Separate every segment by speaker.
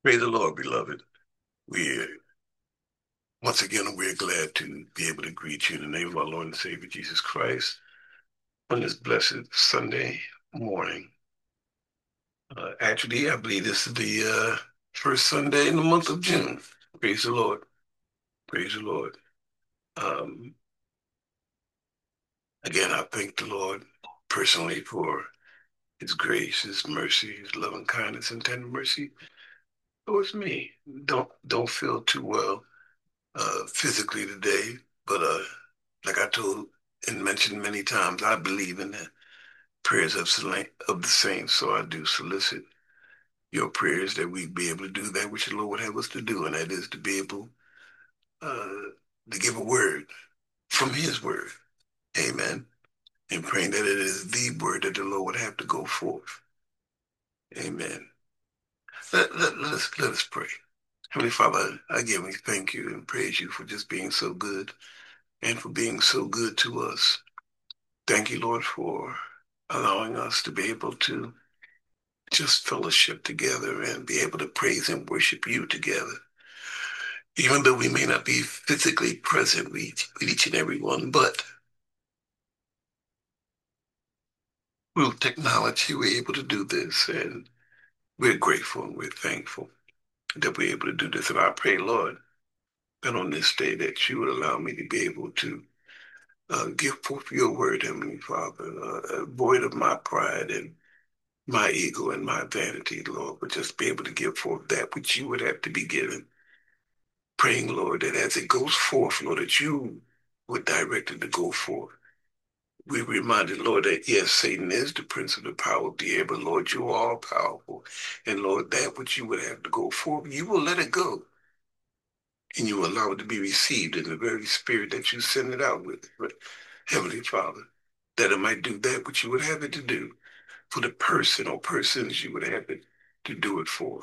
Speaker 1: Praise the Lord, beloved. We once again we're glad to be able to greet you in the name of our Lord and Savior Jesus Christ on this blessed Sunday morning. Actually, I believe this is the first Sunday in the month of June. Praise the Lord. Praise the Lord. Um, Again, I thank the Lord personally for His grace, His mercy, His loving kindness, and tender mercy towards me. Don't feel too well physically today, but like I told and mentioned many times, I believe in the prayers of the saints. So I do solicit your prayers that we be able to do that which the Lord would have us to do, and that is to be able uh, to give a word from His word. Amen. And praying that it is the word that the Lord would have to go forth. Amen. Let us pray. Heavenly Father, again, we thank you and praise you for just being so good and for being so good to us. Thank you, Lord, for allowing us to be able to just fellowship together and be able to praise and worship you together. Even though we may not be physically present with each and every one, but through technology, we're able to do this, and we're grateful and we're thankful that we're able to do this. And I pray, Lord, that on this day that you would allow me to be able to give forth your word, Heavenly Father, void of my pride and my ego and my vanity, Lord, but just be able to give forth that which you would have to be given. Praying, Lord, that as it goes forth, Lord, that you would direct it to go forth. We reminded, Lord, that yes, Satan is the prince of the power of the air, but Lord, you are all powerful. And Lord, that which you would have to go forth, you will let it go. And you will allow it to be received in the very spirit that you send it out with, Heavenly Father, that it might do that which you would have it to do for the person or persons you would have it to do it for.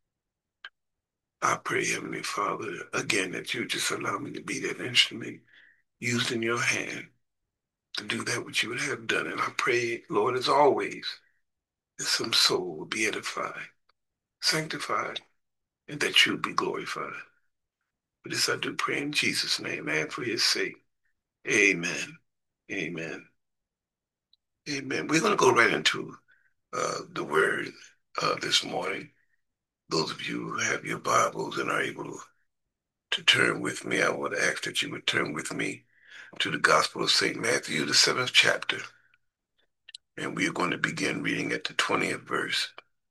Speaker 1: I pray, Heavenly Father, again, that you just allow me to be that instrument used in your hand to do that which you would have done. And I pray, Lord, as always, that some soul will be edified, sanctified, and that you be glorified. For this I do pray in Jesus' name and for his sake. Amen. Amen. Amen. We're going to go right into the word this morning. Those of you who have your Bibles and are able to turn with me, I would ask that you would turn with me to the Gospel of St. Matthew, the 7th chapter. And we are going to begin reading at the 20th verse.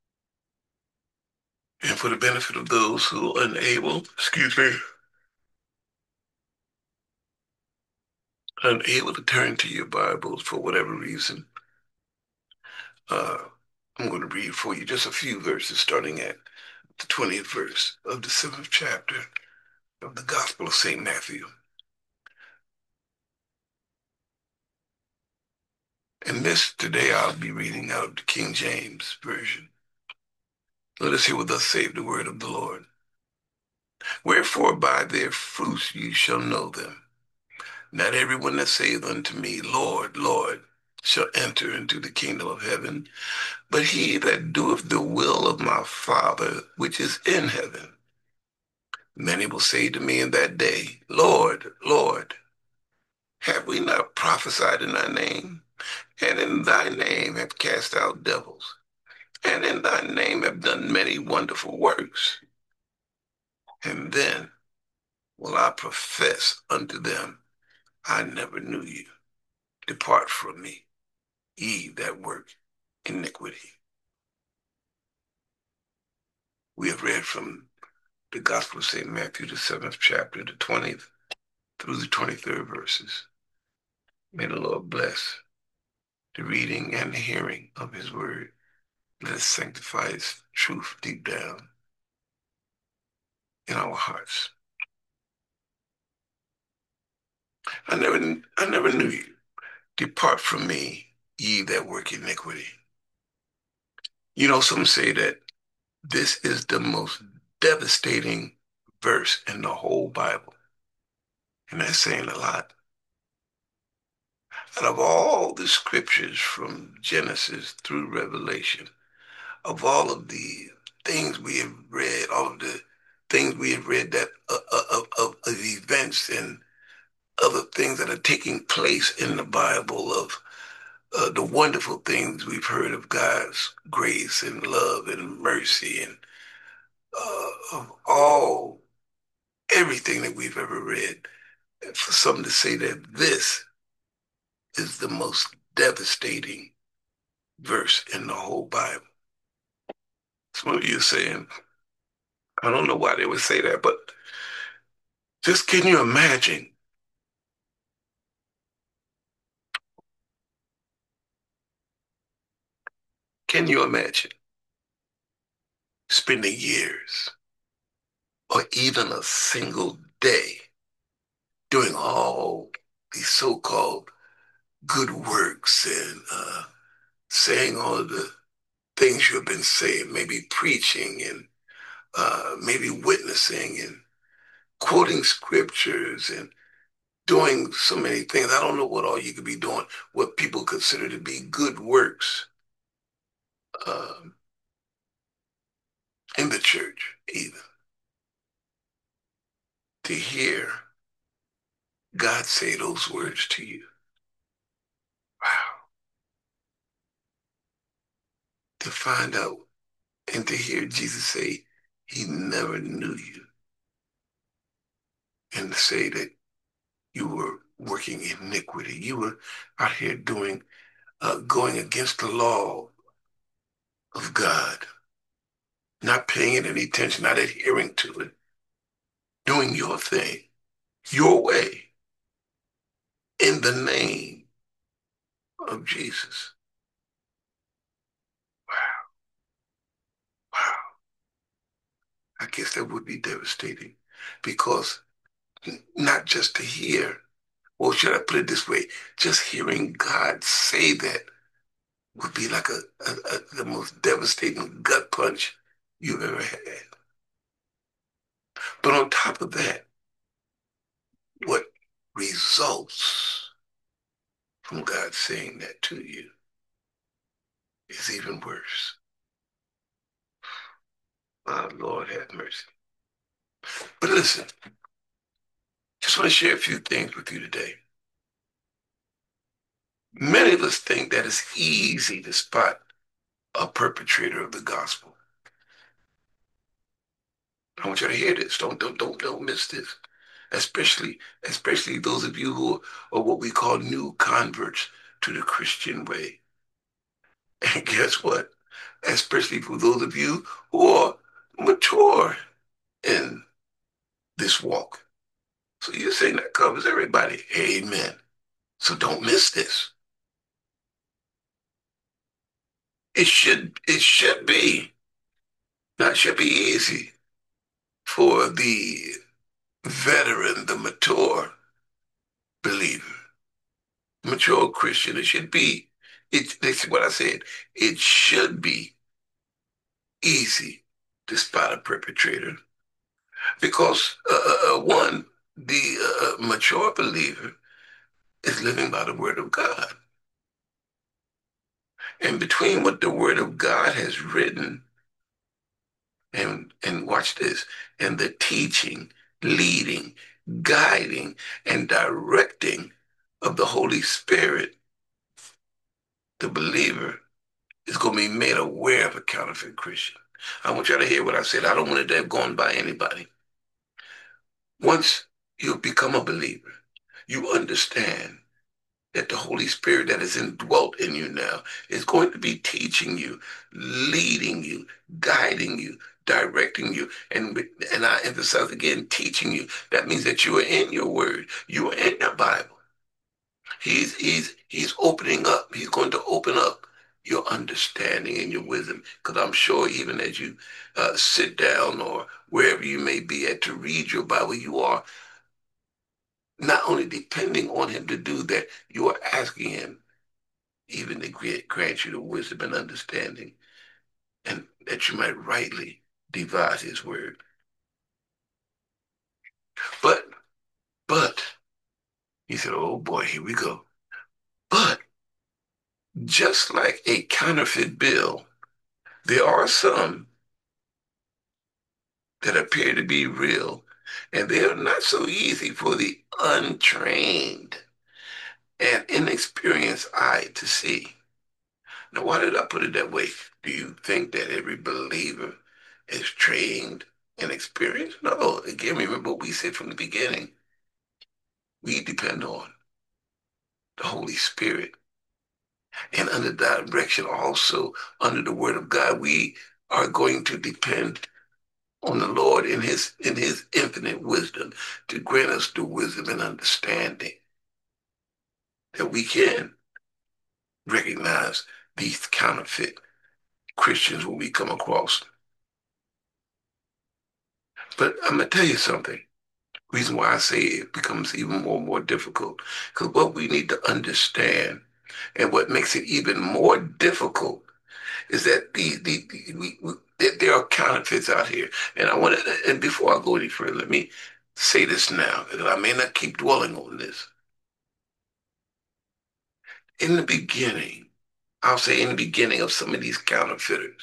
Speaker 1: And for the benefit of those who are unable to turn to your Bibles for whatever reason, uh, I'm going to read for you just a few verses starting at the 20th verse of the 7th chapter of the Gospel of St. Matthew. And this today I'll be reading out of the King James Version. Let us hear what thus saith the word of the Lord. Wherefore by their fruits you shall know them. Not everyone that saith unto me, Lord, Lord, shall enter into the kingdom of heaven, but he that doeth the will of my Father which is in heaven. Many will say to me in that day, Lord, Lord, have we not prophesied in thy name? And in thy name have cast out devils? And in thy name have done many wonderful works? And then will I profess unto them, I never knew you. Depart from me, ye that work iniquity. We have read from the Gospel of St. Matthew, the 7th chapter, the 20th through the 23rd verses. May the Lord bless the reading and the hearing of his word. Let us sanctify his truth deep down in our hearts. I never knew you. Depart from me, ye that work iniquity. You know, some say that this is the most devastating verse in the whole Bible. And that's saying a lot. Out of all the scriptures from Genesis through Revelation, of all of the things we have read, all of the things we have read that of events and other things that are taking place in the Bible, of the wonderful things we've heard of God's grace and love and mercy, and of all everything that we've ever read, for some to say that this is the most devastating verse in the whole Bible. Some of you are saying, I don't know why they would say that, but just can you imagine spending years or even a single day doing all these so-called good works and saying all of the things you have been saying, maybe preaching and maybe witnessing and quoting scriptures and doing so many things. I don't know what all you could be doing, what people consider to be good works um, in the church, even to hear God say those words to you. Wow. To find out and to hear Jesus say, He never knew you, and to say that you were working iniquity. You were out here going against the law of God, not paying it any attention, not adhering to it, doing your thing, your way, in the name of Jesus. Wow, wow. I guess that would be devastating because not just to hear, or should I put it this way, just hearing God say that would be like the most devastating gut punch you've ever had. But on top of that, what results from God saying that to you is even worse. My Lord have mercy. But listen, just want to share a few things with you today. Many of us think that it's easy to spot a perpetrator of the gospel. I want you to hear this. Don't miss this. Especially those of you who are what we call new converts to the Christian way. And guess what? Especially for those of you who are mature in this walk. So you're saying that covers everybody. Amen. So don't miss this. It should be, not should be easy for the veteran, the mature believer, mature Christian. It should be, this is what I said, it should be easy to spot a perpetrator because, one, the mature believer is living by the word of God. And between what the word of God has written and watch this, and the teaching, leading, guiding, and directing of the Holy Spirit, the believer is going to be made aware of a counterfeit Christian. I want you to hear what I said. I don't want it to have gone by anybody. Once you become a believer, you understand that the Holy Spirit that is indwelt in you now is going to be teaching you, leading you, guiding you, directing you, and I emphasize again, teaching you. That means that you are in your word, you are in your Bible. He's opening up. He's going to open up your understanding and your wisdom. Because I'm sure even as you sit down or wherever you may be at to read your Bible, you are not only depending on him to do that, you are asking him even to grant you the wisdom and understanding, and that you might rightly divide his word. But, but, he said, oh boy, here we go. But just like a counterfeit bill, there are some that appear to be real, and they are not so easy for the untrained and inexperienced eye to see. Now, why did I put it that way? Do you think that every believer is trained and experienced? No. Again, remember what we said from the beginning. We depend on the Holy Spirit. And under direction, also under the Word of God, we are going to depend on the Lord in his infinite wisdom to grant us the wisdom and understanding that we can recognize these counterfeit Christians when we come across them. But I'm gonna tell you something. Reason why I say it becomes even more and more difficult, because what we need to understand and what makes it even more difficult is that there are counterfeits out here. And I want to, and before I go any further, let me say this now, because I may not keep dwelling on this. In the beginning, I'll say in the beginning of some of these counterfeiters,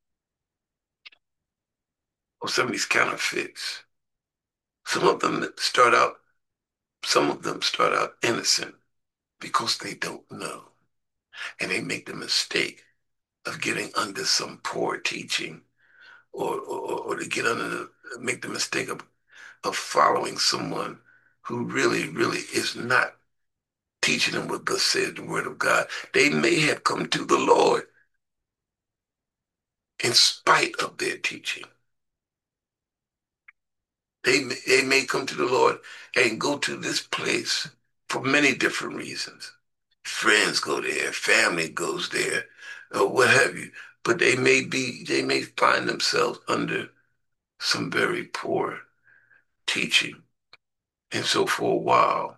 Speaker 1: or some of these counterfeits, some of them start out, some of them start out innocent because they don't know. And they make the mistake of getting under some poor teaching or to get under make the mistake of following someone who really, really is not teaching them what thus said the word of God. They may have come to the Lord in spite of their teaching. They may come to the Lord and go to this place for many different reasons. Friends go there, family goes there, or what have you. But they may find themselves under some very poor teaching. And so for a while,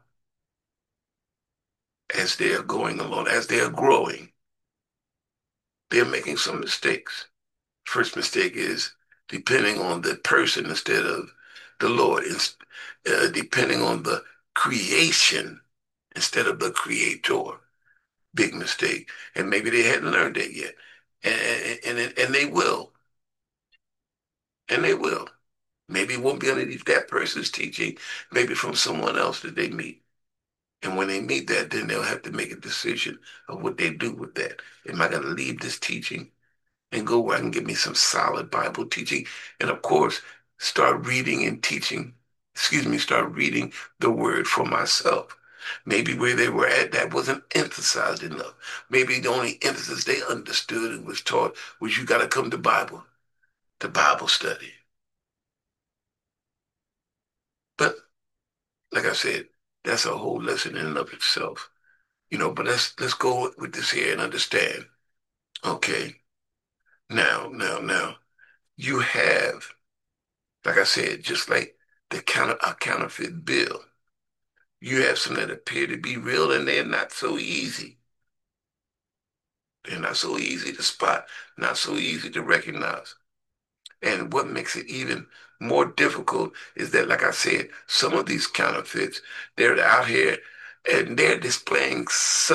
Speaker 1: as they are going along, as they are growing, they're making some mistakes. First mistake is depending on the person instead of the Lord, depending on the creation instead of the creator. Big mistake. And maybe they hadn't learned that yet. And they will. And they will. Maybe it won't be underneath that person's teaching, maybe from someone else that they meet. And when they meet that, then they'll have to make a decision of what they do with that. Am I going to leave this teaching and go where I can get me some solid Bible teaching? And of course, start reading and teaching, start reading the word for myself. Maybe where they were at, that wasn't emphasized enough. Maybe the only emphasis they understood and was taught was you got to come to Bible study. But like I said, that's a whole lesson in and of itself. But let's go with this here and understand. Okay, now, you have, like I said, just like a counterfeit bill, you have some that appear to be real and they're not so easy. They're not so easy to spot, not so easy to recognize. And what makes it even more difficult is that, like I said, some of these counterfeits, they're out here and they're displaying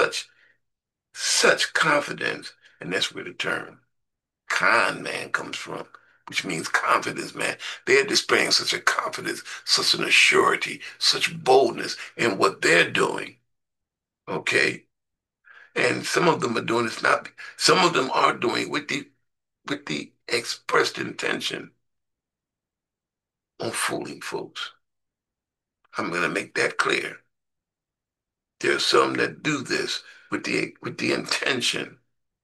Speaker 1: such confidence, and that's where the term con man comes from, which means confidence, man. They're displaying such a confidence, such an assurity, such boldness in what they're doing. Okay. And some of them are doing this not, some of them are doing with the expressed intention on fooling folks. I'm going to make that clear. There are some that do this with the intention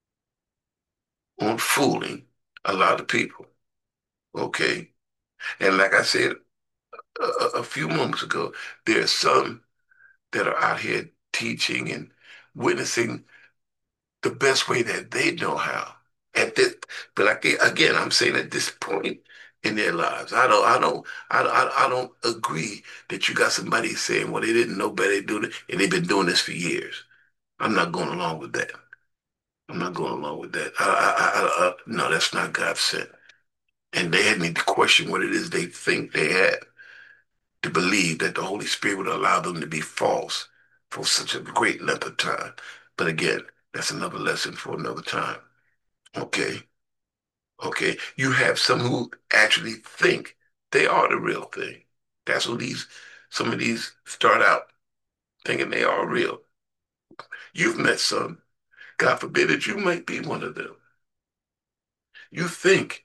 Speaker 1: on fooling a lot of people. Okay. And like I said a few moments ago, there are some that are out here teaching and witnessing the best way that they know how. At this, but like, again, I'm saying at this point in their lives, I don't agree that you got somebody saying, "Well, they didn't know better, they do it, and they've been doing this for years." I'm not going along with that. I'm not going along with that. No, that's not God sent. And they need to question what it is they think they have to believe that the Holy Spirit would allow them to be false for such a great length of time. But again, that's another lesson for another time. Okay. Okay. You have some who actually think. They are the real thing. That's what some of these start out thinking they are real. You've met some. God forbid that you might be one of them. You think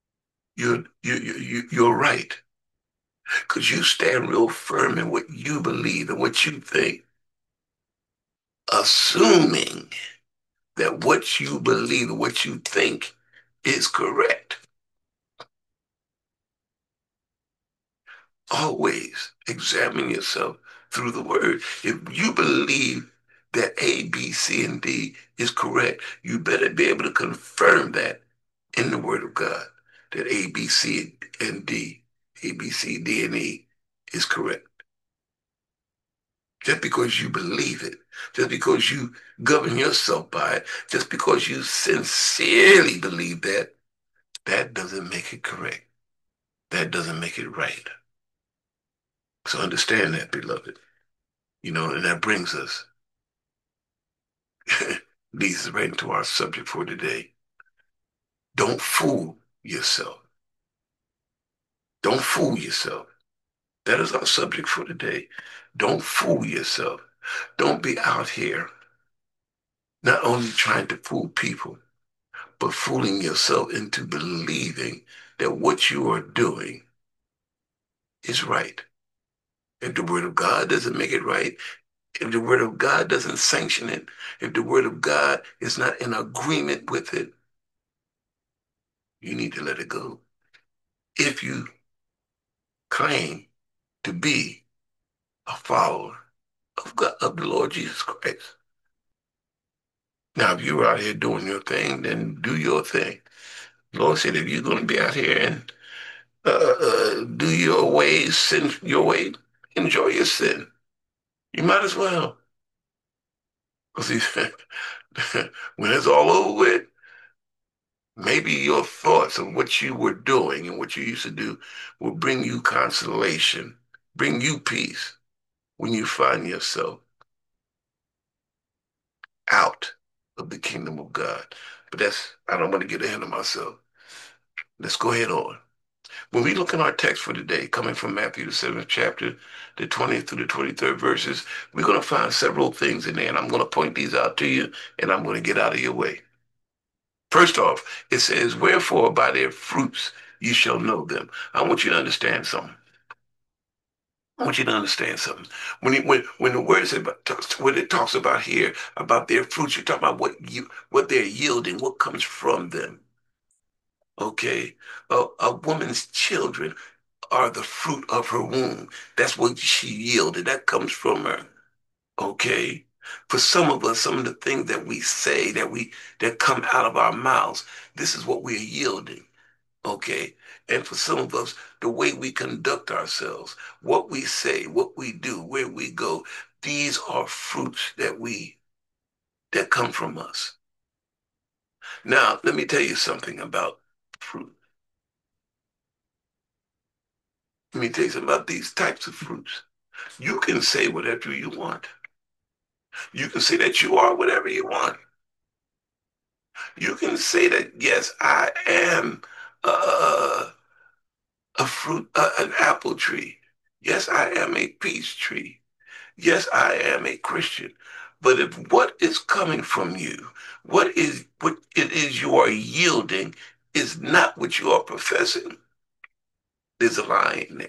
Speaker 1: you're right because you stand real firm in what you believe and what you think, assuming that what you believe and what you think is correct. Always examine yourself through the word. If you believe that A, B, C, and D is correct, you better be able to confirm that in the word of God, that A, B, C, and D, A, B, C, D, and E is correct. Just because you believe it, just because you govern yourself by it, just because you sincerely believe that, that doesn't make it correct. That doesn't make it right. So understand that, beloved. And that brings us, leads us right into our subject for today. Don't fool yourself. Don't fool yourself. That is our subject for today. Don't fool yourself. Don't be out here not only trying to fool people, but fooling yourself into believing that what you are doing is right. If the word of God doesn't make it right, if the word of God doesn't sanction it, if the word of God is not in agreement with it, you need to let it go. If you claim to be a follower of God, of the Lord Jesus Christ. Now, if you're out here doing your thing, then do your thing. The Lord said, if you're going to be out here and do your ways, sin your way, enjoy your sin. You might as well. Because he said, when it's all over with, maybe your thoughts of what you were doing and what you used to do will bring you consolation, bring you peace when you find yourself out of the kingdom of God. But I don't want to get ahead of myself. Let's go ahead on. When we look in our text for today, coming from Matthew, the 7th chapter, the 20th through the 23rd verses, we're going to find several things in there, and I'm going to point these out to you, and I'm going to get out of your way. First off, it says, wherefore by their fruits you shall know them. I want you to understand something. I want you to understand something. When the word says when it talks about here about their fruits, you're talking about what they're yielding, what comes from them. Okay, a woman's children are the fruit of her womb. That's what she yielded. That comes from her. Okay. For some of us, some of the things that we say that come out of our mouths, this is what we're yielding. Okay. And for some of us, the way we conduct ourselves, what we say, what we do, where we go, these are fruits that come from us. Now, let me tell you something about fruit. Let me tell you something about these types of fruits. You can say whatever you want. You can say that you are whatever you want. You can say that, yes, I am a fruit, an apple tree. Yes, I am a peach tree. Yes, I am a Christian. But if what is coming from you, what it is you are yielding is not what you are professing, there's a lie in there.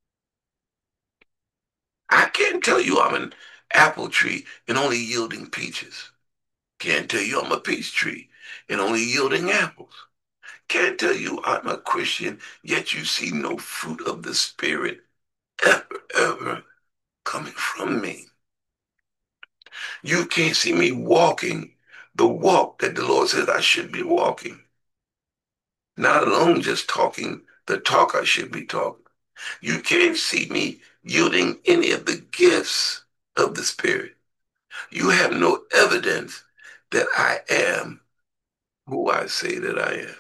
Speaker 1: I can't tell you I'm an apple tree and only yielding peaches. Can't tell you I'm a peach tree and only yielding apples. Can't tell you I'm a Christian, yet you see no fruit of the Spirit ever coming from me. You can't see me walking the walk that the Lord says I should be walking. Not alone just talking the talk I should be talking. You can't see me yielding any of the gifts of the Spirit. You have no evidence that I am who I say that I am.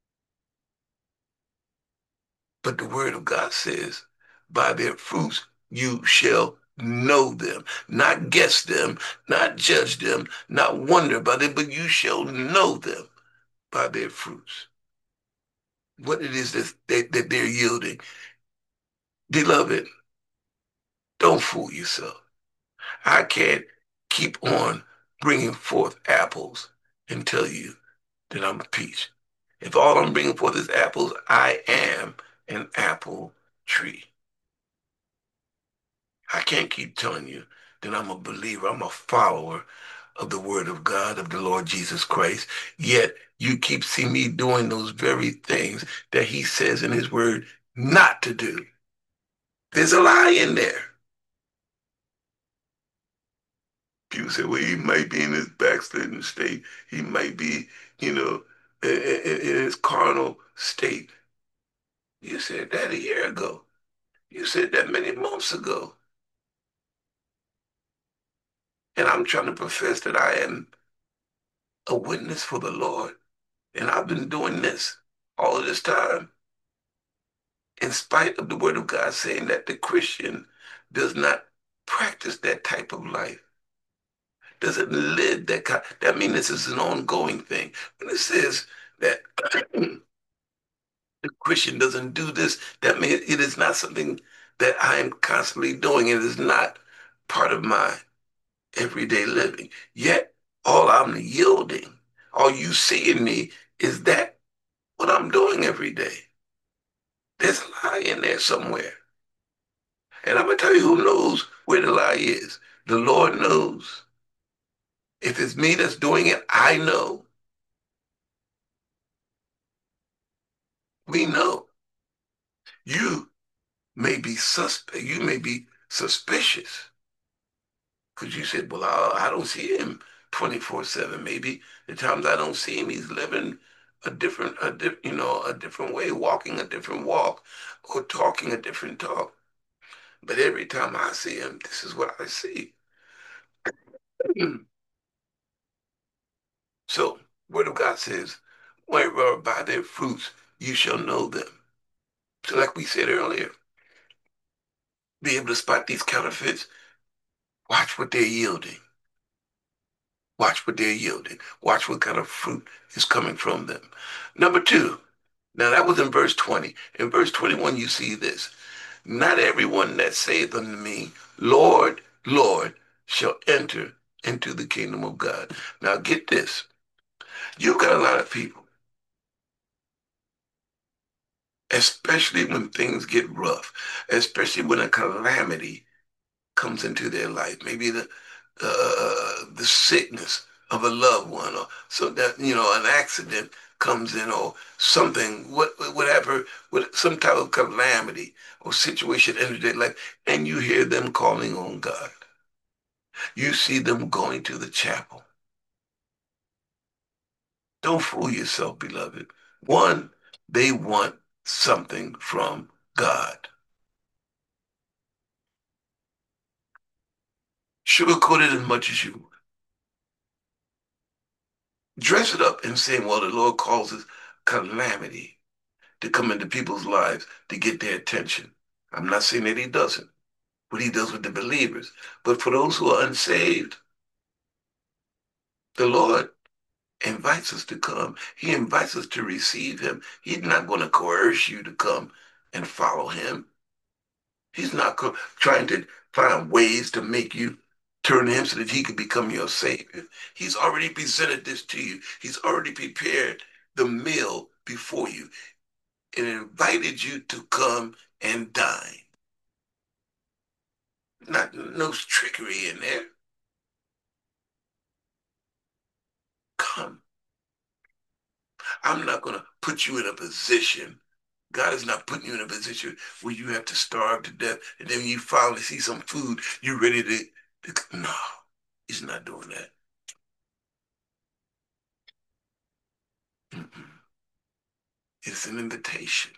Speaker 1: But the word of God says, by their fruits you shall know them, not guess them, not judge them, not wonder about it, but you shall know them by their fruits. What it is that they're yielding. Beloved, don't fool yourself. I can't keep on bringing forth apples and tell you that I'm a peach. If all I'm bringing forth is apples, I am an apple tree. I can't keep telling you that I'm a believer, I'm a follower of the Word of God, of the Lord Jesus Christ, yet you keep seeing me doing those very things that He says in His Word not to do. There's a lie in there. People say, well, he might be in his backslidden state. He might be, you know, in his carnal state. You said that a year ago. You said that many months ago. And I'm trying to profess that I am a witness for the Lord. And I've been doing this all of this time, in spite of the Word of God saying that the Christian does not practice that type of life, doesn't live that kind. That means this is an ongoing thing. When it says that the Christian doesn't do this, that means it is not something that I am constantly doing. It is not part of my everyday living. Yet, all I'm yielding, all you see in me is that what I'm doing every day. There's a lie in there somewhere. And I'm going to tell you who knows where the lie is. The Lord knows. If it's me that's doing it, I know. We know. You may be suspect. You may be suspicious because you said, well, I don't see him 24/7. Maybe the times I don't see him, he's living a different way, walking a different walk, or talking a different talk. But every time I see him, this is what I see. So, Word of God says, wherever by their fruits you shall know them. So, like we said earlier, be able to spot these counterfeits. Watch what they're yielding. Watch what they're yielding. Watch what kind of fruit is coming from them. Number two, now that was in verse 20. In verse 21, you see this. Not everyone that saith unto me, Lord, Lord, shall enter into the kingdom of God. Now get this. You've got a lot of people, especially when things get rough, especially when a calamity comes into their life. Maybe the sickness of a loved one, or so that an accident comes in, or something, whatever, with some type of calamity or situation enters their life, and you hear them calling on God. You see them going to the chapel. Don't fool yourself, beloved. One, they want something from God. Sugarcoat it as much as you dress it up and say, well, the Lord causes calamity to come into people's lives to get their attention. I'm not saying that he doesn't, what he does with the believers. But for those who are unsaved, the Lord invites us to come. He invites us to receive him. He's not going to coerce you to come and follow him. He's not trying to find ways to make you turn to him so that he can become your savior. He's already presented this to you. He's already prepared the meal before you and invited you to come and dine. Not no trickery in there. Come. I'm not going to put you in a position. God is not putting you in a position where you have to starve to death, and then when you finally see some food, you're ready to. No, he's not doing that. Mm-mm. It's an invitation.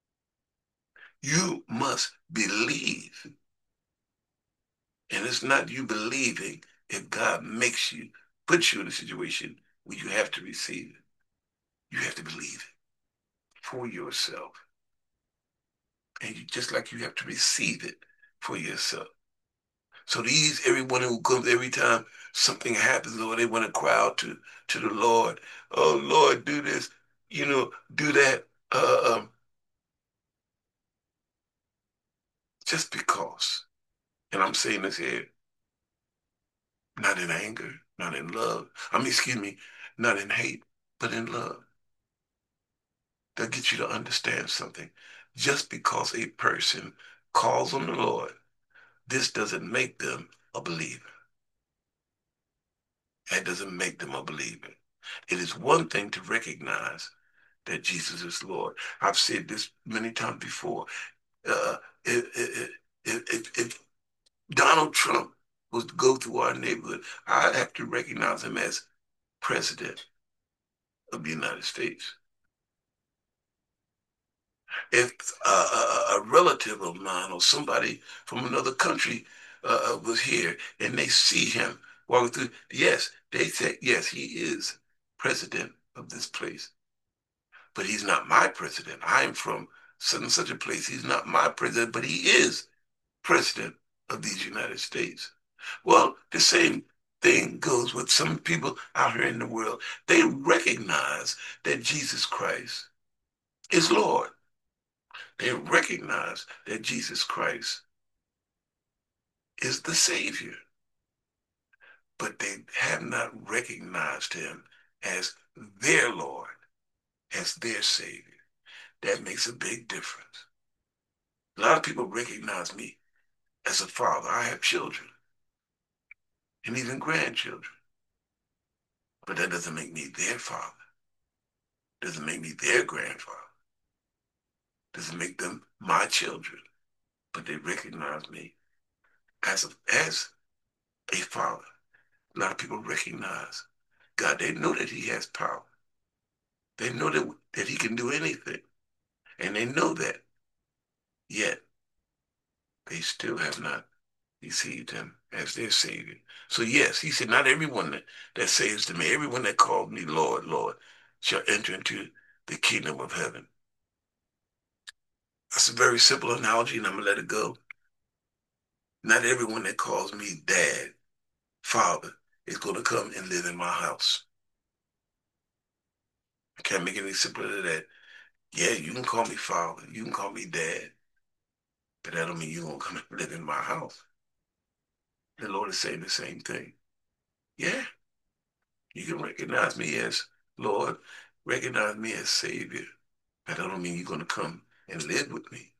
Speaker 1: You must believe. And it's not you believing if God makes you, puts you in a situation where you have to receive it. You have to believe it for yourself. And just like you have to receive it for yourself. So everyone who comes every time something happens, or they want to cry out to the Lord, oh Lord, do this, do that. just because. And I'm saying this here, not in anger, not in love. I mean, excuse me, not in hate, but in love. That gets you to understand something. Just because a person calls on the Lord, this doesn't make them a believer. That doesn't make them a believer. It is one thing to recognize that Jesus is Lord. I've said this many times before. Uh, if, if Donald Trump was to go through our neighborhood, I'd have to recognize him as president of the United States. If a relative of mine or somebody from another country was here and they see him walking through, yes, they say, yes, he is president of this place, but he's not my president. I'm from such and such a place. He's not my president, but he is president of these United States. Well, the same thing goes with some people out here in the world. They recognize that Jesus Christ is Lord. They recognize that Jesus Christ is the Savior, but they have not recognized him as their Lord, as their Savior. That makes a big difference. A lot of people recognize me as a father. I have children and even grandchildren, but that doesn't make me their father, doesn't make me their grandfather, doesn't make them my children, but they recognize me as a father. A lot of people recognize God. They know that he has power. They know that he can do anything. And they know that. Yet, they still have not received him as their Savior. So, yes, he said, not everyone that saves to me, everyone that calls me Lord, Lord, shall enter into the kingdom of heaven. That's a very simple analogy, and I'm going to let it go. Not everyone that calls me Dad, Father, is going to come and live in my house. I can't make it any simpler than that. Yeah, you can call me Father, you can call me Dad, but that don't mean you're going to come and live in my house. The Lord is saying the same thing. Yeah, you can recognize me as Lord, recognize me as Savior, but that don't mean you're going to come and live with me.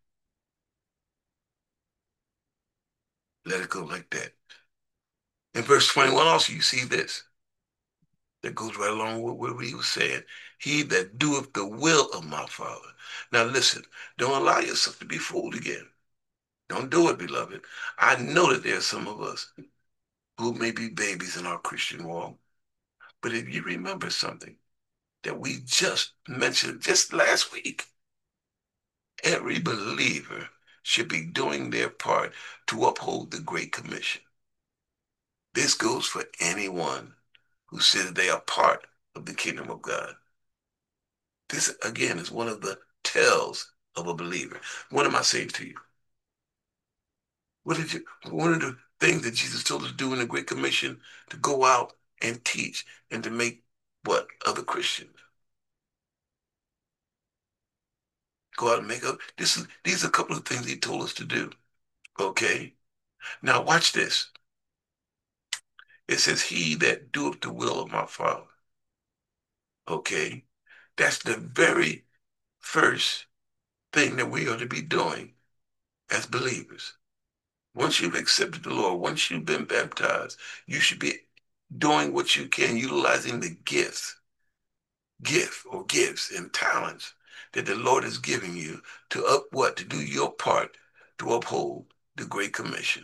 Speaker 1: Let it go like that. In verse 21 also, you see this. That goes right along with what he was saying. He that doeth the will of my Father. Now listen, don't allow yourself to be fooled again. Don't do it, beloved. I know that there are some of us who may be babies in our Christian walk, but if you remember something that we just mentioned just last week, every believer should be doing their part to uphold the Great Commission. This goes for anyone who says they are part of the kingdom of God. This, again, is one of the tells of a believer. What am I saying to you? One of the things that Jesus told us to do in the Great Commission, to go out and teach and to make what? Other Christians. Go out and make up. These are a couple of things he told us to do. Okay? Now watch this. It says, he that doeth the will of my Father. Okay? That's the very first thing that we ought to be doing as believers. Once you've accepted the Lord, once you've been baptized, you should be doing what you can, utilizing the gift or gifts and talents that the Lord is giving you to what? To do your part to uphold the Great Commission.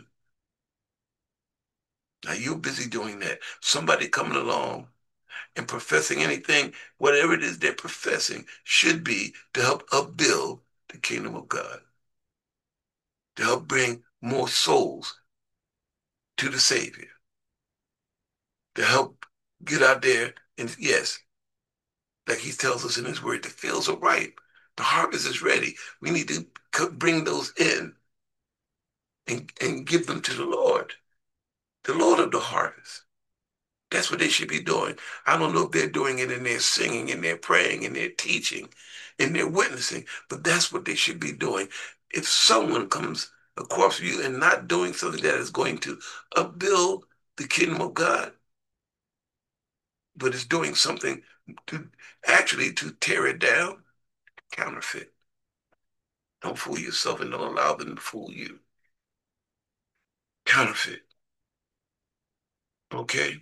Speaker 1: Now you're busy doing that. Somebody coming along and professing anything, whatever it is they're professing, should be to help upbuild the kingdom of God, to help bring more souls to the Savior, to help get out there and, yes, like he tells us in his word, the fields are ripe, the harvest is ready. We need to bring those in and give them to the Lord of the harvest. That's what they should be doing. I don't know if they're doing it in their singing, in their praying, in their teaching, in their witnessing, but that's what they should be doing. If someone comes a corpse view, and not doing something that is going to upbuild the kingdom of God, but is doing something to actually to tear it down. Counterfeit. Don't fool yourself and don't allow them to fool you. Counterfeit. Okay?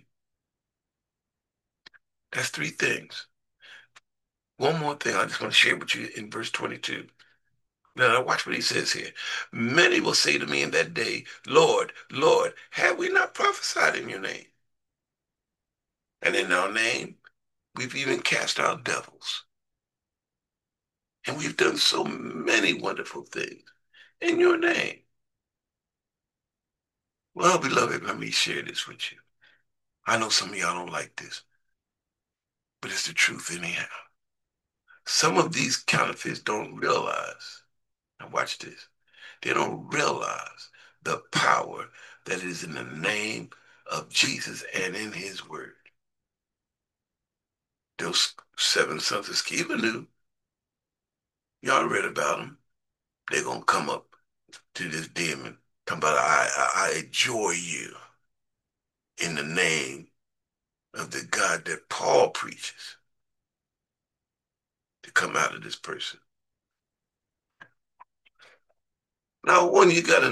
Speaker 1: That's three things. One more thing I just want to share with you in verse 22. Now, watch what he says here. Many will say to me in that day, Lord, Lord, have we not prophesied in your name? And in our name, we've even cast out devils. And we've done so many wonderful things in your name. Well, beloved, let me share this with you. I know some of y'all don't like this, but it's the truth anyhow. Some of these counterfeits don't realize, now watch this, they don't realize the power that is in the name of Jesus and in his word. Those seven sons of Sceva knew. Y'all read about them. They're going to come up to this demon, talking about, I adjure you in the name of the God that Paul preaches to come out of this person. Now, when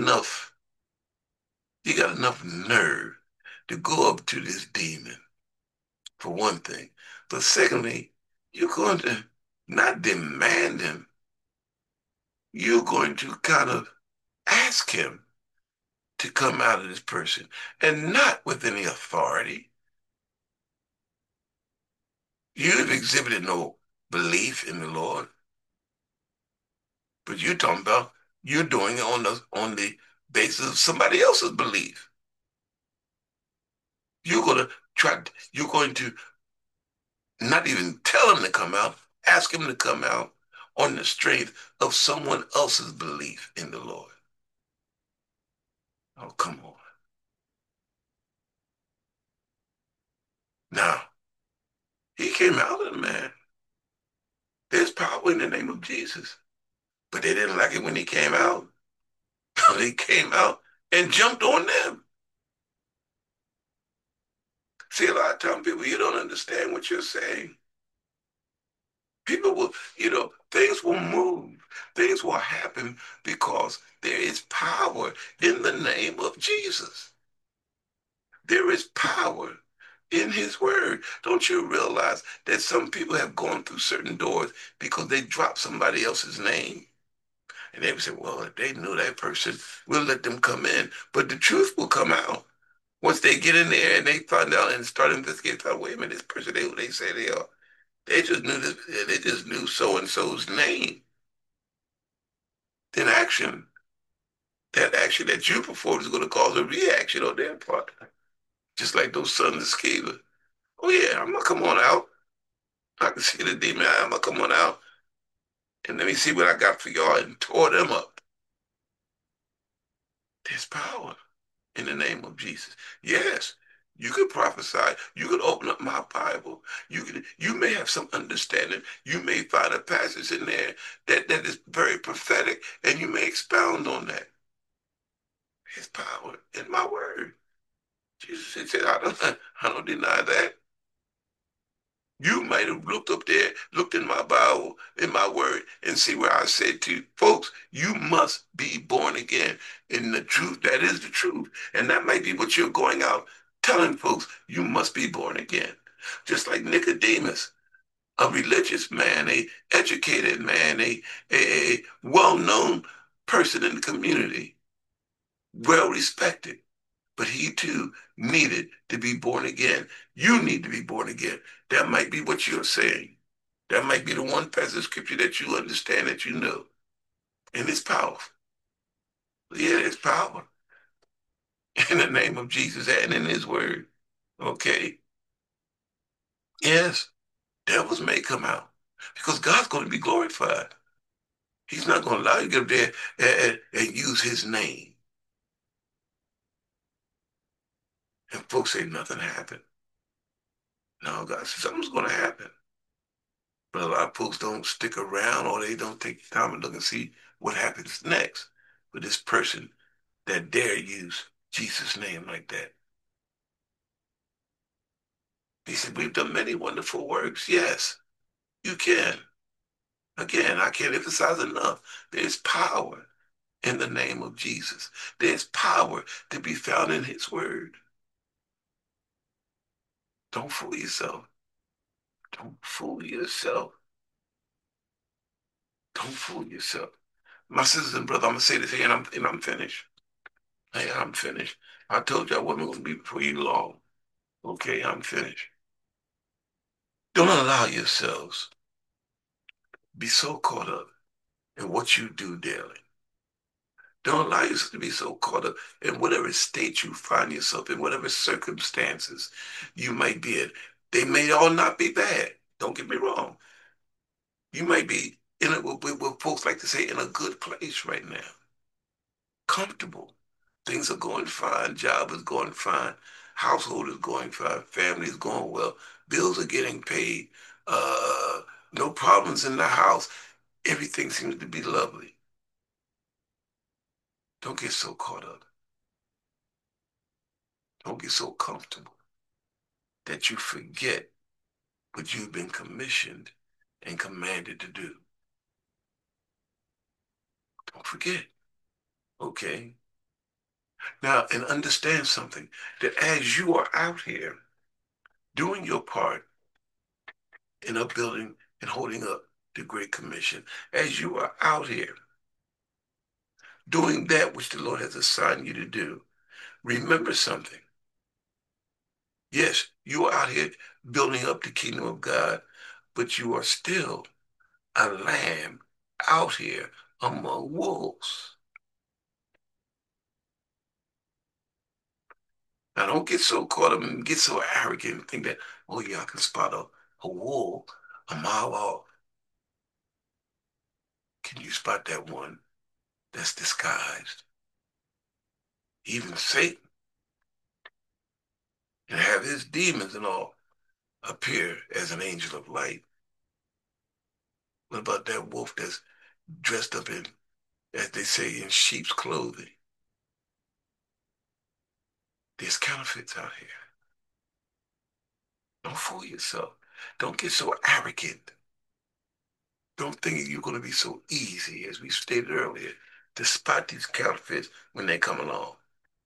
Speaker 1: you got enough nerve to go up to this demon, for one thing. But secondly, you're going to not demand him, you're going to kind of ask him to come out of this person, and not with any authority. You've exhibited no belief in the Lord, but you're talking about you're doing it on the basis of somebody else's belief. You're going to you're going to not even tell him to come out, ask him to come out on the strength of someone else's belief in the Lord. Oh, come on. Now, he came out of the man. There's power in the name of Jesus. But they didn't like it when he came out. They came out and jumped on them. See, a lot of times people, you don't understand what you're saying. People will, things will move. Things will happen because there is power in the name of Jesus. There is power in his word. Don't you realize that some people have gone through certain doors because they dropped somebody else's name? And they would say, well, if they knew that person, we'll let them come in. But the truth will come out. Once they get in there and they find out and start investigating, thought, wait a minute, this person, who they say they are. They just knew this, they just knew so and so's name. Then that action that you performed is going to cause a reaction on their part. Just like those sons of Sceva. Oh yeah, I'm gonna come on out. I can see the demon. I'm gonna come on out and let me see what I got for y'all, and tore them up. There's power in the name of Jesus. Yes, you could prophesy. You could open up my Bible. You may have some understanding. You may find a passage in there that is very prophetic, and you may expound on that. There's power in my word. Jesus said, I don't deny that. You might have looked up there, looked in my Bible, in my word, and see where I said to you, folks, you must be born again in the truth. That is the truth. And that might be what you're going out telling folks, you must be born again. Just like Nicodemus, a religious man, a educated man, a well-known person in the community, well respected. But he too needed to be born again. You need to be born again. That might be what you're saying. That might be the one passage of scripture that you understand, that you know. And it's powerful. Yeah, it's power in the name of Jesus and in his word. Okay. Yes, devils may come out because God's going to be glorified. He's not going to allow you to get up there and use his name. And folks say nothing happened. No, God said something's going to happen. But a lot of folks don't stick around, or they don't take the time and look and see what happens next. with this person that dare use Jesus' name like that. He said, we've done many wonderful works. Yes, you can. Again, I can't emphasize enough. There's power in the name of Jesus. There's power to be found in his word. Don't fool yourself. Don't fool yourself. Don't fool yourself. My sisters and brother, I'm gonna say this here, and I'm finished. Hey, I'm finished. I told you I wasn't gonna be before you long. Okay, I'm finished. Don't allow yourselves be so caught up in what you do daily. Don't allow yourself to be so caught up in whatever state you find yourself in, whatever circumstances you might be in. They may all not be bad. Don't get me wrong. You might be in a, what folks like to say, in a good place right now, comfortable. Things are going fine. Job is going fine. Household is going fine. Family is going well. Bills are getting paid. Uh, no problems in the house. Everything seems to be lovely. Don't get so caught up. Don't get so comfortable that you forget what you've been commissioned and commanded to do. Don't forget. Okay? Now, and understand something that as you are out here doing your part in upbuilding and holding up the Great Commission, as you are out here doing that which the Lord has assigned you to do, remember something. Yes, you are out here building up the kingdom of God, but you are still a lamb out here among wolves. Now, don't get so caught up and get so arrogant and think that, oh, yeah, I can spot a wolf a mile off. Can you spot that one that's disguised? Even Satan and have his demons and all appear as an angel of light. What about that wolf that's dressed up in, as they say, in sheep's clothing? There's counterfeits out here. Don't fool yourself. Don't get so arrogant. Don't think you're going to be so easy, as we stated earlier, to spot these counterfeits when they come along.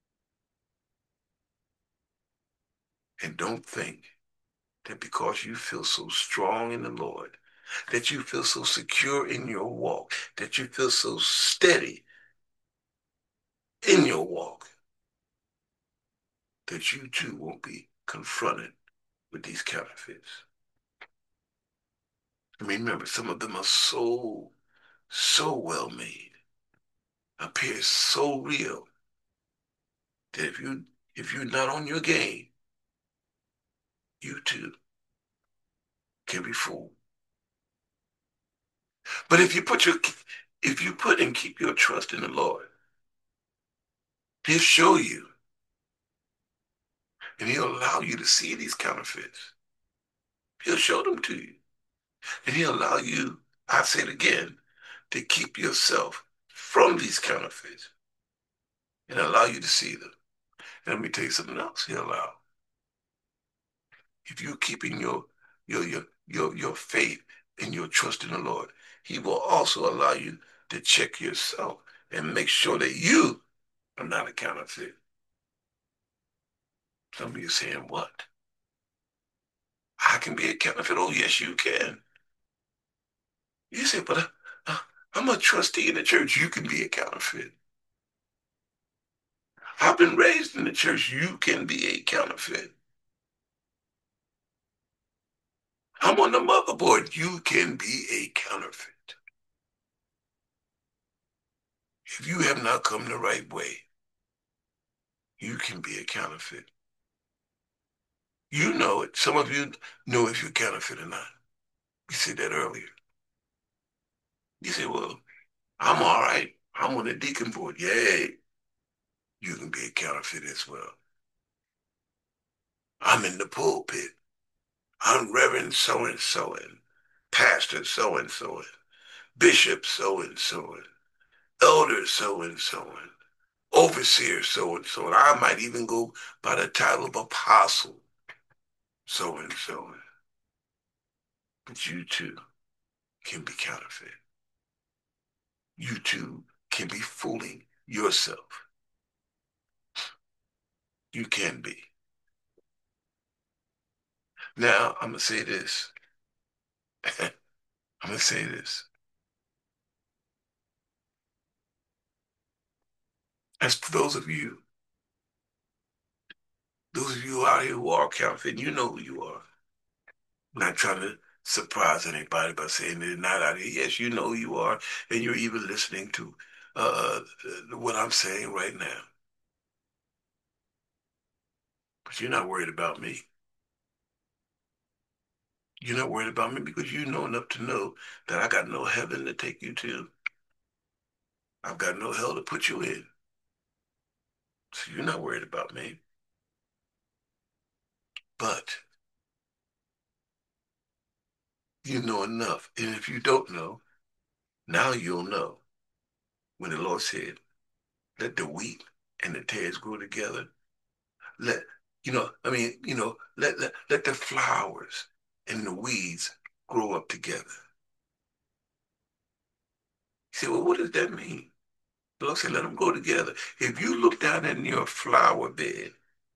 Speaker 1: And don't think that because you feel so strong in the Lord, that you feel so secure in your walk, that you feel so steady in your walk, that you too won't be confronted with these counterfeits. Remember, some of them are so well made, appear so real that if you're not on your game, you too can be fooled. But if you put and keep your trust in the Lord, He'll show you and He'll allow you to see these counterfeits. He'll show them to you. And He'll allow you, I say it again, to keep yourself from these counterfeits and allow you to see them. And let me tell you something else He'll allow. If you're keeping your faith and your trust in the Lord, He will also allow you to check yourself and make sure that you are not a counterfeit. Some of you are saying, what? I can be a counterfeit? Oh, yes, you can. You say, but I'm a trustee in the church. You can be a counterfeit. I've been raised in the church. You can be a counterfeit. I'm on the motherboard. You can be a counterfeit. If you have not come the right way, you can be a counterfeit. You know it. Some of you know if you're counterfeit or not. You said that earlier. You say, well, I'm all right. I'm on the deacon board. Yay. You can be a counterfeit as well. I'm in the pulpit. I'm Reverend so and so and Pastor so and so and Bishop so and so and elder so and so, and overseer so and so. And I might even go by the title of apostle so and so. But you too can be counterfeit. You too can be fooling yourself. You can be. Now, I'm going to say this. I'm going to say this. As for those of you out here who are counterfeit, you know who you are. I'm not trying to surprise anybody by saying they're not out here. Yes, you know who you are, and you're even listening to uh, what I'm saying right now. But you're not worried about me. You're not worried about me because you know enough to know that I got no heaven to take you to. I've got no hell to put you in. So you're not worried about me. But you know enough. And if you don't know, now you'll know when the Lord said, let the wheat and the tares grow together. Let, let the flowers and the weeds grow up together. You say, well, what does that mean? The Lord said, let them grow together. If you look down in your flower bed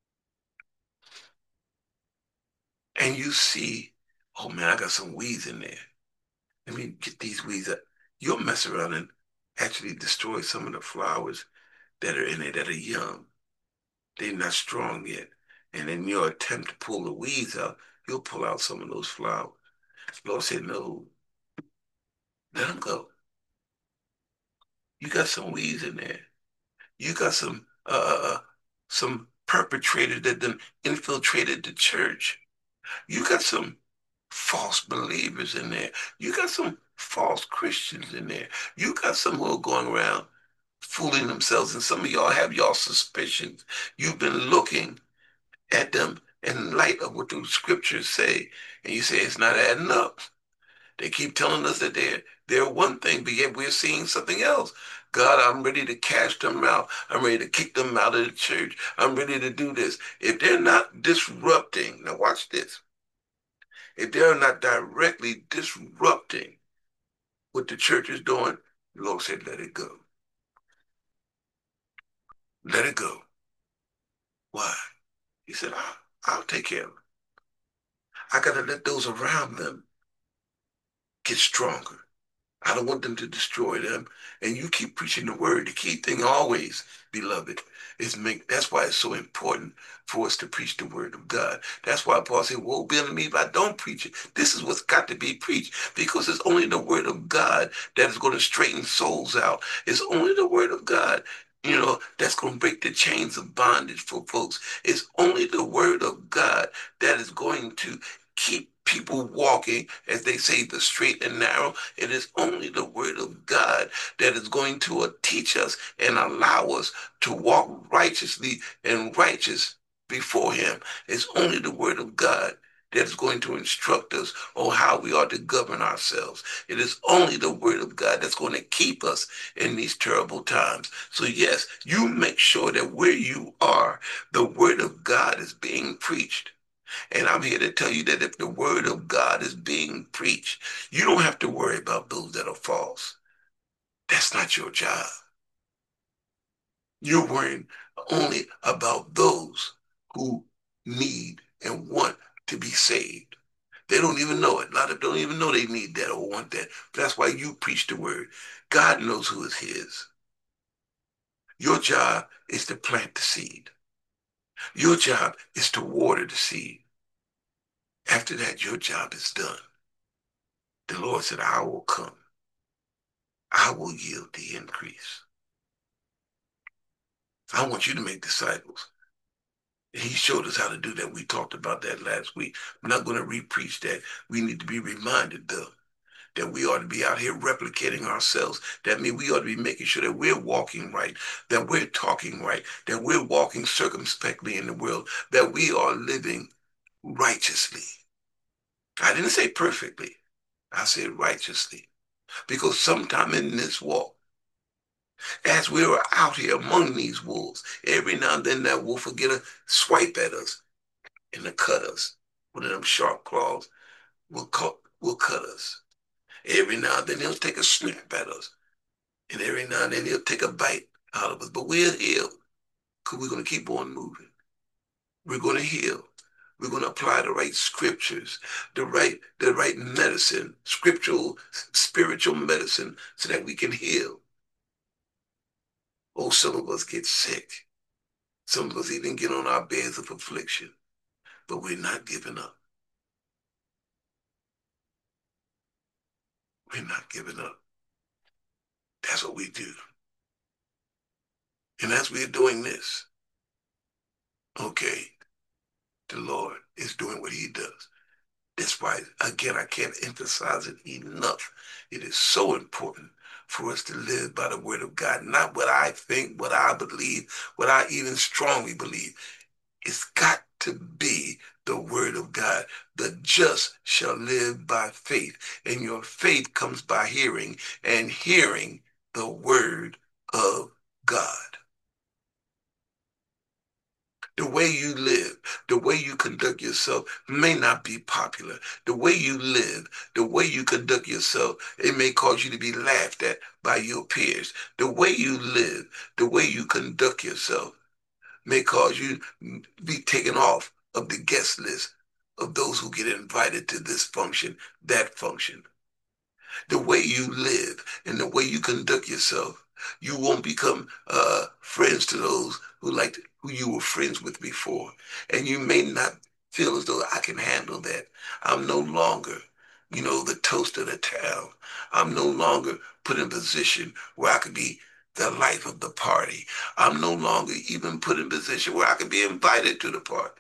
Speaker 1: and you see, oh man, I got some weeds in there. Let me get these weeds up. You'll mess around and actually destroy some of the flowers that are in there that are young. They're not strong yet. And in your attempt to pull the weeds out, you'll pull out some of those flowers. The Lord said, no, let them go. You got some weeds in there. You got some perpetrators that then infiltrated the church. You got some false believers in there. You got some false Christians in there. You got some who are going around fooling themselves, and some of y'all have y'all suspicions. You've been looking at them in light of what the scriptures say, and you say it's not adding up. They keep telling us that they're one thing, but yet we're seeing something else. God, I'm ready to cast them out. I'm ready to kick them out of the church. I'm ready to do this. If they're not disrupting, now watch this. If they're not directly disrupting what the church is doing, the Lord said, let it go. Let it go. Why? He said, I'll take care of it. I got to let those around them get stronger. I don't want them to destroy them. And you keep preaching the word. The key thing always, beloved, is that's why it's so important for us to preach the word of God. That's why Paul said, woe be unto me if I don't preach it. This is what's got to be preached because it's only the word of God that is going to straighten souls out. It's only the word of God, that's going to break the chains of bondage for folks. It's only the word of God that is going to keep people walking, as they say, the straight and narrow. It is only the word of God that is going to teach us and allow us to walk righteously and righteous before him. It's only the word of God that is going to instruct us on how we are to govern ourselves. It is only the word of God that's going to keep us in these terrible times. So yes, you make sure that where you are, the word of God is being preached. And I'm here to tell you that if the word of God is being preached, you don't have to worry about those that are false. That's not your job. You're worrying only about those who need and want to be saved. They don't even know it. A lot of them don't even know they need that or want that. But that's why you preach the word. God knows who is his. Your job is to plant the seed. Your job is to water the seed. After that, your job is done. The Lord said, I will come. I will yield the increase. I want you to make disciples. He showed us how to do that. We talked about that last week. I'm not going to re-preach that. We need to be reminded, though, that we ought to be out here replicating ourselves. That means we ought to be making sure that we're walking right, that we're talking right, that we're walking circumspectly in the world, that we are living righteously. I didn't say perfectly. I said righteously. Because sometime in this walk, As we were out here among these wolves, every now and then that wolf will get a swipe at us and to cut us. One of them sharp claws will cut us. Every now and then he'll take a snap at us. And every now and then he'll take a bite out of us. But we'll heal because we're going to keep on moving. We're going to heal. We're going to apply the right scriptures, the right medicine, scriptural, spiritual medicine, so that we can heal. Oh, some of us get sick. Some of us even get on our beds of affliction, but we're not giving up. We're not giving up. That's what we do. And as we're doing this, okay, the Lord is doing what he does. That's why, again, I can't emphasize it enough. It is so important for us to live by the word of God, not what I think, what I believe, what I even strongly believe. It's got to be the word of God. The just shall live by faith, and your faith comes by hearing, and hearing the word of God. The way you live, the way you conduct yourself may not be popular. The way you live, the way you conduct yourself, it may cause you to be laughed at by your peers. The way you live, the way you conduct yourself may cause you to be taken off of the guest list of those who get invited to this function, that function. The way you live and the way you conduct yourself, you won't become friends to those who you were friends with before, and you may not feel as though I can handle that. I'm no longer, the toast of the town. I'm no longer put in a position where I could be the life of the party. I'm no longer even put in a position where I can be invited to the party.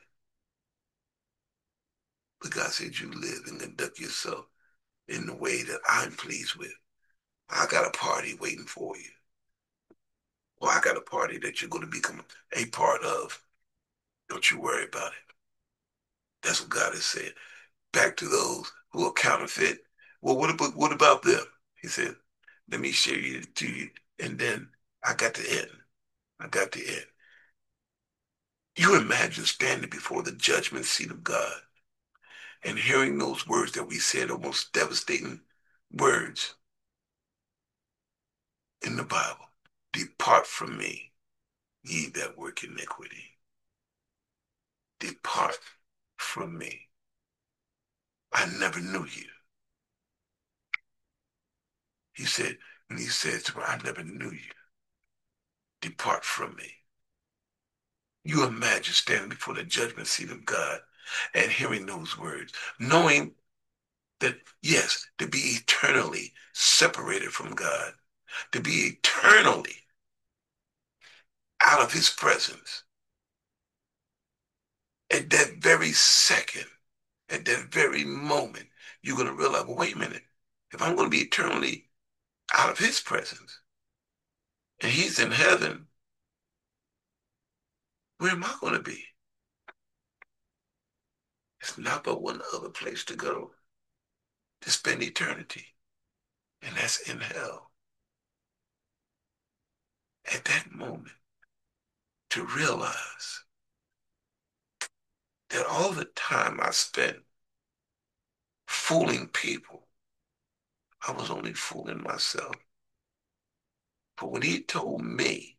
Speaker 1: But God said you live and conduct yourself in the way that I'm pleased with. I got a party waiting for you. Or I got a party that you're going to become a part of. Don't you worry about it. That's what God has said. Back to those who are counterfeit. Well, what about them? He said, let me share you to you. And then I got to end. I got to end. You imagine standing before the judgment seat of God and hearing those words that we said, almost devastating words in the Bible. Depart from me, ye that work iniquity. Depart from me. I never knew you. He said, when he said to her, I never knew you. Depart from me. You imagine standing before the judgment seat of God and hearing those words, knowing that, yes, to be eternally separated from God, to be eternally out of his presence, at that very second, at that very moment, you're going to realize, well, wait a minute. If I'm going to be eternally out of his presence and he's in heaven, where am I going to be? It's not but one other place to go to spend eternity, and that's in hell. At that moment, to realize that all the time I spent fooling people, I was only fooling myself. But when he told me,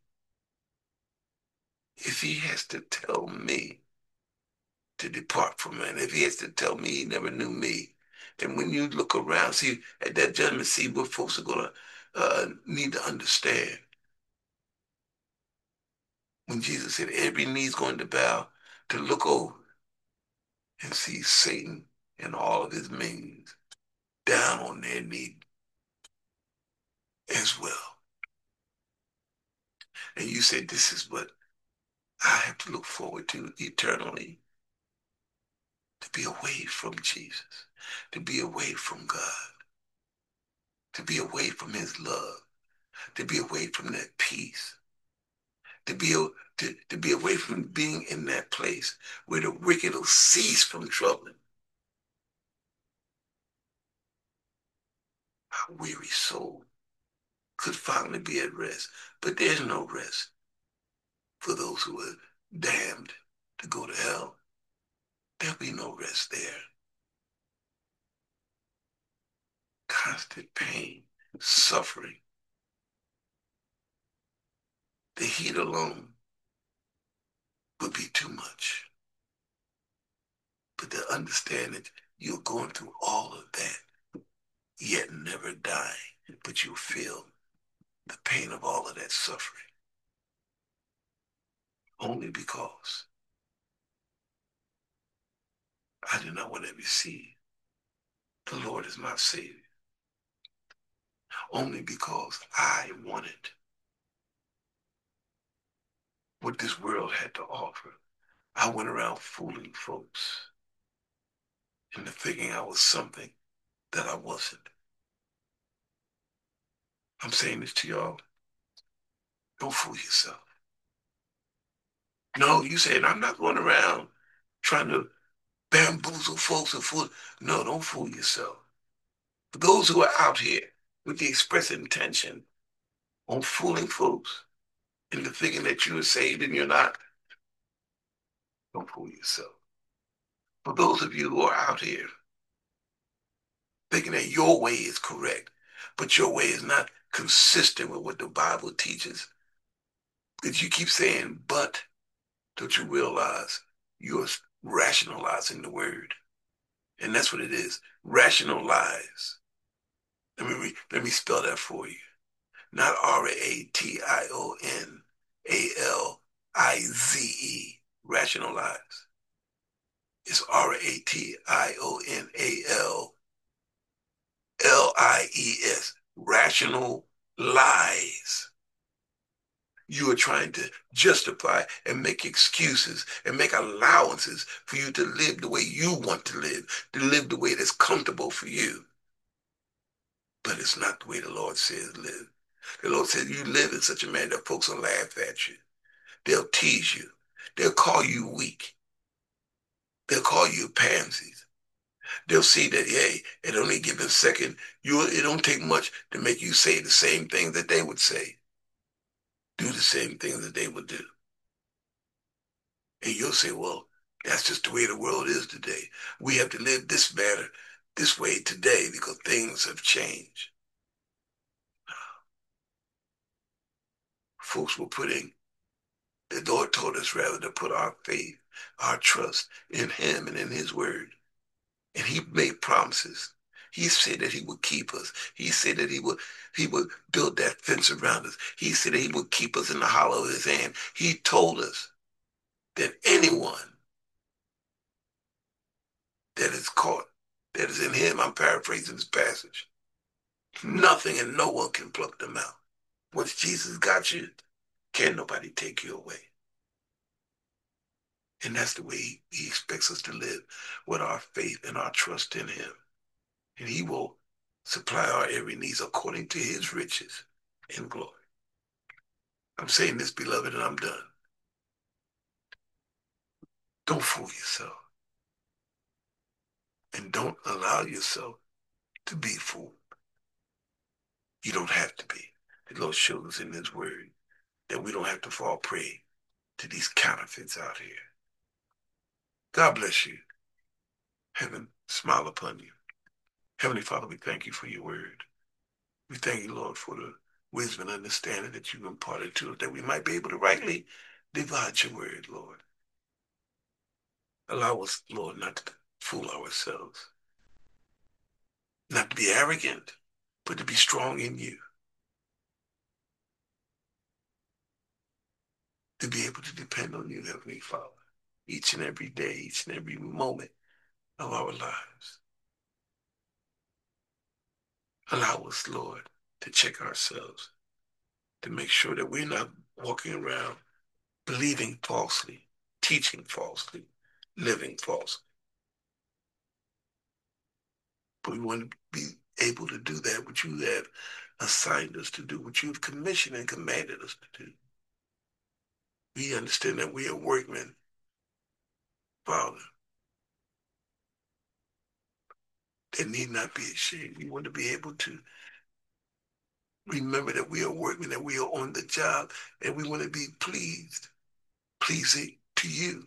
Speaker 1: if he has to tell me to depart from it, if he has to tell me he never knew me, and when you look around, see, at that judgment, see what folks are going to need to understand. When Jesus said every knee is going to bow, to look over and see Satan and all of his minions down on their knee as well. And you said, this is what I have to look forward to eternally, to be away from Jesus, to be away from God, to be away from his love, to be away from that peace, to be away from being in that place where the wicked will cease from troubling my weary soul. could finally be at rest. But there's no rest for those who are damned to go to hell. There'll be no rest there. Constant pain, suffering. The heat alone would be too much. But to understand that you're going through all of that, yet never die, but you feel the pain of all of that suffering only because I do not want to receive the Lord as my Savior, only because I wanted what this world had to offer. I went around fooling folks into thinking I was something that I wasn't. I'm saying this to y'all. Don't fool yourself. No, you saying I'm not going around trying to bamboozle folks and fool. No, don't fool yourself. For those who are out here with the express intention on fooling folks into thinking that you are saved and you're not, don't fool yourself. For those of you who are out here thinking that your way is correct, but your way is not consistent with what the Bible teaches, that you keep saying, but don't you realize you're rationalizing the word? And that's what it is. Rationalize. Let me spell that for you. Not Rationalize. Rationalize. It's Rationalies. Rational lies. You are trying to justify and make excuses and make allowances for you to live the way you want to live the way that's comfortable for you. But it's not the way the Lord says live. The Lord says you live in such a manner that folks will laugh at you. They'll tease you. They'll call you weak. They'll call you pansies. They'll see that, hey, at any given second, it don't take much to make you say the same thing that they would say, do the same thing that they would do. And you'll say, well, that's just the way the world is today. We have to live this manner, this way today because things have changed. Folks were putting, the Lord told us rather to put our faith, our trust in Him and in His word. And He made promises. He said that He would keep us. He said that He would build that fence around us. He said that He would keep us in the hollow of His hand. He told us that anyone that is caught, that is in Him, I'm paraphrasing this passage, nothing and no one can pluck them out. Once Jesus got you, can't nobody take you away. And that's the way He expects us to live, with our faith and our trust in Him. And He will supply our every needs according to His riches in glory. I'm saying this, beloved, and I'm done. Don't fool yourself. And don't allow yourself to be fooled. You don't have to be. The Lord shows us in His word that we don't have to fall prey to these counterfeits out here. God bless you. Heaven smile upon you. Heavenly Father, we thank you for your word. We thank you, Lord, for the wisdom and understanding that you've imparted to us, that we might be able to rightly divide your word, Lord. Allow us, Lord, not to fool ourselves, not to be arrogant, but to be strong in you, to be able to depend on you, Heavenly Father, each and every day, each and every moment of our lives. Allow us, Lord, to check ourselves, to make sure that we're not walking around believing falsely, teaching falsely, living falsely. But we want to be able to do that which you have assigned us to do, which you have commissioned and commanded us to do. We understand that we are workmen, Father, that need not be ashamed. We want to be able to Remember that we are working, that we are on the job, and we want to be pleasing to you.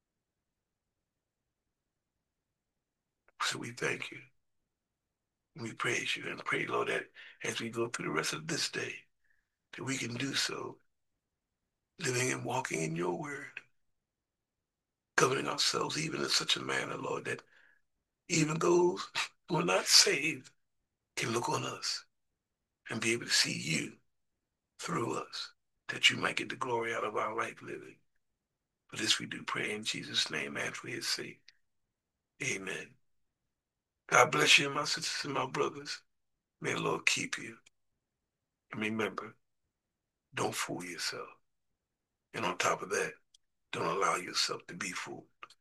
Speaker 1: So we thank you. We praise you and pray, Lord, that as we go through the rest of this day, that we can do so, living and walking in your word, governing ourselves even in such a manner, Lord, that even those who are not saved can look on us and be able to see you through us, that you might get the glory out of our life living. For this we do pray in Jesus' name and for his sake. Amen. God bless you, my sisters and my brothers. May the Lord keep you. And remember, don't fool yourself. And on top of that, don't allow yourself to be fooled.